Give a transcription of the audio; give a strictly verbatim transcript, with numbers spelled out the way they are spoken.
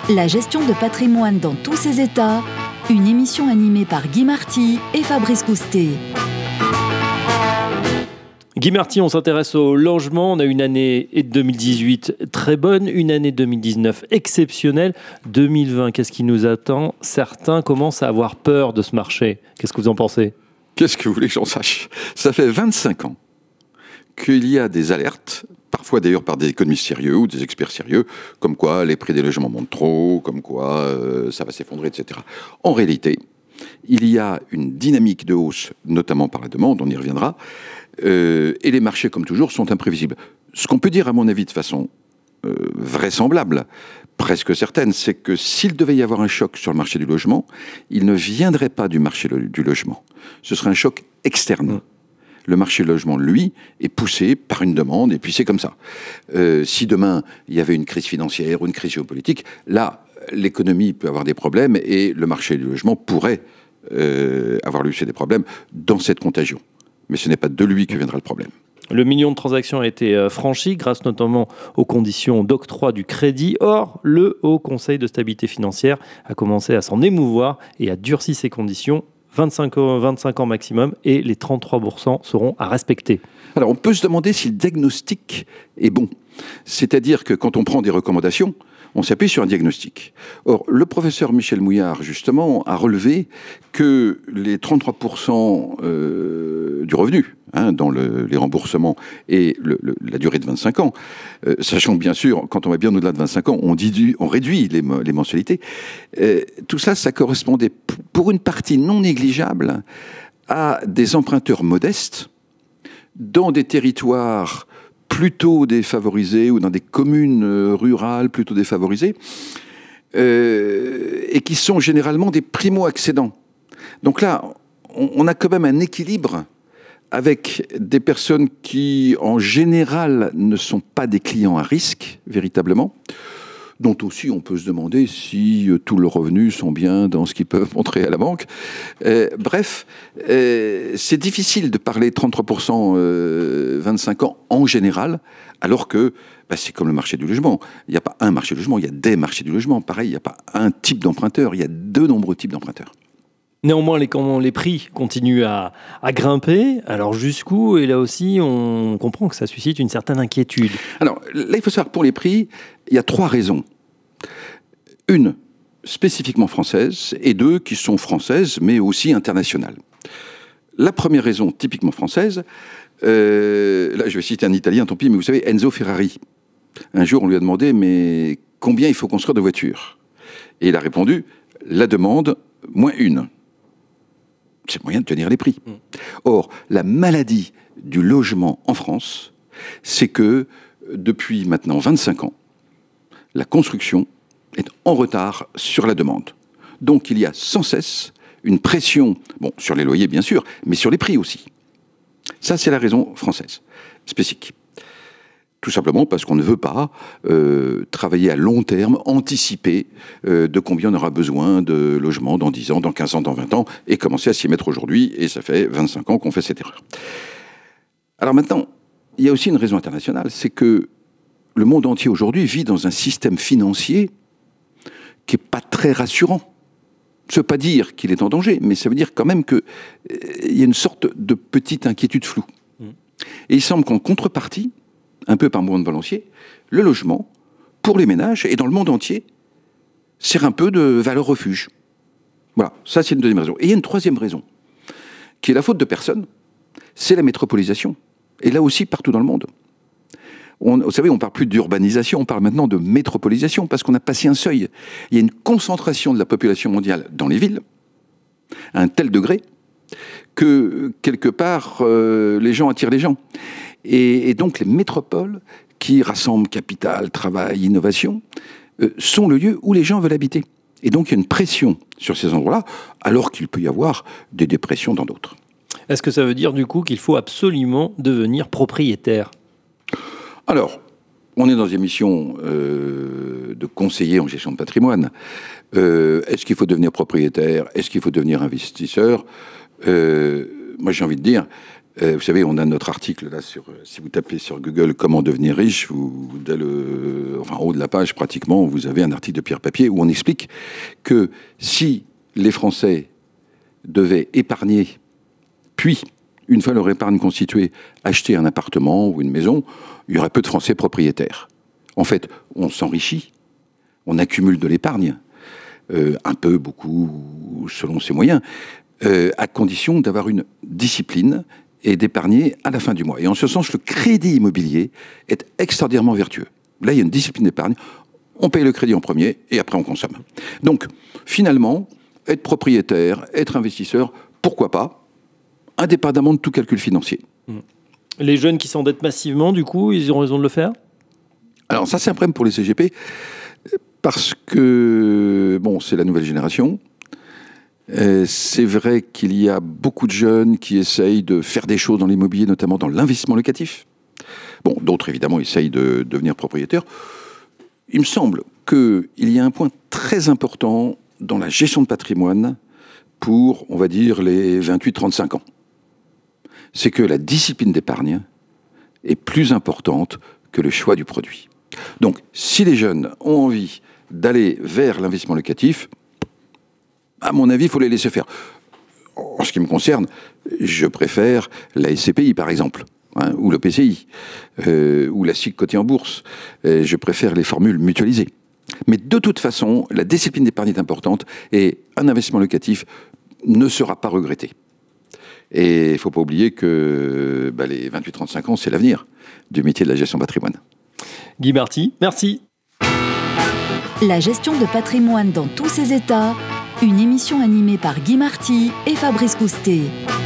La gestion de patrimoine dans tous ses états, une émission animée par Guy Marty et Fabrice Coustet. Guy Marty, on s'intéresse au logement. On a une année deux mille dix-huit très bonne, une année deux mille dix-neuf exceptionnelle. deux mille vingt, qu'est-ce qui nous attend ? Certains commencent à avoir peur de ce marché. Qu'est-ce que vous en pensez ? Qu'est-ce que vous voulez que j'en sache ? Ça fait vingt-cinq ans qu'il y a des alertes, parfois d'ailleurs par des économistes sérieux ou des experts sérieux, comme quoi les prix des logements montent trop, comme quoi euh, ça va s'effondrer, et cetera. En réalité, il y a une dynamique de hausse, notamment par la demande, on y reviendra, euh, et les marchés, comme toujours, sont imprévisibles. Ce qu'on peut dire, à mon avis, de façon euh, vraisemblable, presque certaine, c'est que s'il devait y avoir un choc sur le marché du logement, il ne viendrait pas du marché le, du logement. Ce serait un choc externe. Le marché du logement, lui, est poussé par une demande, et puis c'est comme ça. Euh, si demain, il y avait une crise financière ou une crise géopolitique, là, l'économie peut avoir des problèmes, et le marché du logement pourrait euh, avoir lui aussi des problèmes dans cette contagion. Mais ce n'est pas de lui que viendra le problème. Le million de transactions a été franchi grâce notamment aux conditions d'octroi du crédit. Or, le Haut Conseil de stabilité financière a commencé à s'en émouvoir et a durci ses conditions. vingt-cinq ans, vingt-cinq ans maximum et les trente-trois pour cent seront à respecter. Alors, on peut se demander si le diagnostic est bon. C'est-à-dire que quand on prend des recommandations, on s'appuie sur un diagnostic. Or, le professeur Michel Mouillard, justement, a relevé que les trente-trois pour cent euh, du revenu, hein, dans le, les remboursements et le, le, la durée de vingt-cinq ans, euh, sachant que, bien sûr, quand on va bien au-delà de vingt-cinq ans, on, dit, on réduit les, les mensualités, euh, tout ça, ça correspondait pour une partie non négligeable à des emprunteurs modestes dans des territoires plutôt défavorisés ou dans des communes rurales plutôt défavorisées euh, et qui sont généralement des primo-accédants. Donc là, on, on a quand même un équilibre avec des personnes qui, en général, ne sont pas des clients à risque, véritablement, dont aussi on peut se demander si euh, tous leurs revenus sont bien dans ce qu'ils peuvent montrer à la banque. Euh, bref, euh, c'est difficile de parler trente-trois pour cent euh, vingt-cinq ans en général, alors que bah, c'est comme le marché du logement. Il n'y a pas un marché du logement, il y a des marchés du logement. Pareil, il n'y a pas un type d'emprunteur, il y a de nombreux types d'emprunteurs. Néanmoins, les, les prix continuent à, à grimper. Alors jusqu'où ? Et là aussi, on comprend que ça suscite une certaine inquiétude. Alors là, il faut savoir, pour les prix, il y a trois raisons. Une, spécifiquement française, et deux, qui sont françaises, mais aussi internationales. La première raison, typiquement française, euh, là je vais citer un Italien, tant pis, mais vous savez, Enzo Ferrari. Un jour, on lui a demandé, mais combien il faut construire de voitures ? Et il a répondu, la demande, moins une. C'est le moyen de tenir les prix. Mmh. Or, la maladie du logement en France, c'est que depuis maintenant vingt-cinq ans, la construction est en retard sur la demande. Donc, il y a sans cesse une pression, bon, sur les loyers bien sûr, mais sur les prix aussi. Ça, c'est la raison française, spécifique. Tout simplement parce qu'on ne veut pas euh, travailler à long terme, anticiper euh, de combien on aura besoin de logements dans dix ans, dans quinze ans, dans vingt ans, et commencer à s'y mettre aujourd'hui, et ça fait vingt-cinq ans qu'on fait cette erreur. Alors maintenant, il y a aussi une raison internationale, c'est que le monde entier aujourd'hui vit dans un système financier qui n'est pas très rassurant. Ça ne veut pas dire qu'il est en danger, mais ça veut dire quand même qu'il euh, y a une sorte de petite inquiétude floue. Mmh. Et il semble qu'en contrepartie, un peu par mouvement de balancier, le logement, pour les ménages, et dans le monde entier, sert un peu de valeur refuge. Voilà, ça c'est une deuxième raison. Et il y a une troisième raison, qui est la faute de personne, c'est la métropolisation. Et là aussi, partout dans le monde. On, vous savez, on ne parle plus d'urbanisation, on parle maintenant de métropolisation, parce qu'on a passé un seuil. Il y a une concentration de la population mondiale dans les villes, à un tel degré, que quelque part, euh, les gens attirent les gens. Et, et donc les métropoles, qui rassemblent capital, travail, innovation, euh, sont le lieu où les gens veulent habiter. Et donc il y a une pression sur ces endroits-là, alors qu'il peut y avoir des dépressions dans d'autres. Est-ce que ça veut dire du coup qu'il faut absolument devenir propriétaire ? Alors, on est dans une émission euh, de conseiller en gestion de patrimoine. Euh, est-ce qu'il faut devenir propriétaire ? Est-ce qu'il faut devenir investisseur ? euh, Moi, j'ai envie de dire, Euh, vous savez, on a notre article là sur, si vous tapez sur Google comment devenir riche, vous, dès le, enfin, en haut de la page pratiquement, vous avez un article de Pierre Papier où on explique que si les Français devaient épargner, puis, une fois leur épargne constituée, acheter un appartement ou une maison, il y aurait peu de Français propriétaires. En fait, on s'enrichit, on accumule de l'épargne, euh, un peu, beaucoup, selon ses moyens, euh, à condition d'avoir une discipline et d'épargner à la fin du mois. Et en ce sens, le crédit immobilier est extraordinairement vertueux. Là, il y a une discipline d'épargne, on paye le crédit en premier et après on consomme. Donc, finalement, être propriétaire, être investisseur, pourquoi pas, indépendamment de tout calcul financier. Les jeunes qui s'endettent massivement, du coup, ils ont raison de le faire ? Alors ça, c'est un problème pour les C G P, parce que, bon, c'est la nouvelle génération. Euh, c'est vrai qu'il y a beaucoup de jeunes qui essayent de faire des choses dans l'immobilier, notamment dans l'investissement locatif. Bon, d'autres, évidemment, essayent de devenir propriétaires. Il me semble qu'il y a un point très important dans la gestion de patrimoine pour, on va dire, les vingt-huit trente-cinq ans. C'est que la discipline d'épargne est plus importante que le choix du produit. Donc, si les jeunes ont envie d'aller vers l'investissement locatif, à mon avis, il faut les laisser faire. En ce qui me concerne, je préfère la S C P I, par exemple, hein, ou le P C I, euh, ou la S I C cotée en bourse. Euh, je préfère les formules mutualisées. Mais de toute façon, la discipline d'épargne est importante et un investissement locatif ne sera pas regretté. Et il ne faut pas oublier que bah, les vingt-huit trente-cinq ans, c'est l'avenir du métier de la gestion de patrimoine. Guy Marty, merci. La gestion de patrimoine dans tous ses états, une émission animée par Guy Marty et Fabrice Coustet.